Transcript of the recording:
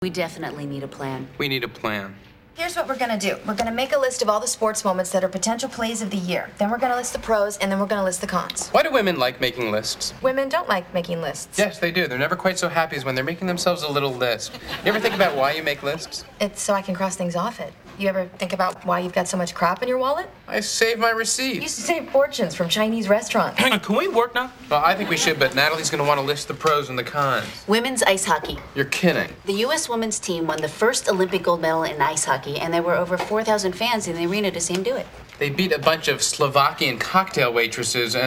We definitely need a plan. We need a plan. Here's what we're gonna do. We're gonna make a list of all the sports moments that are potential plays of the year. Then we're gonna list the pros, and then we're gonna list the cons. Why do women like making lists? Women don't like making lists. Yes, they do. They're never quite so happy as when they're making themselves a little list. You ever think about why you make lists? It's so I can cross things off it. You ever think about why you've got so much crap in your wallet? I save my You used receipts. to save fortunes from Chinese restaurants. Hang on, can we work now? Well, I think we should, but Natalie's going to want to list the pros and the cons. Women's ice hockey. You're kidding. The U.S. women's team won the first Olympic gold medal in ice hockey, and there were over 4,000 fans in the arena to see them do it. They beat a bunch of Slovakian cocktail waitresses and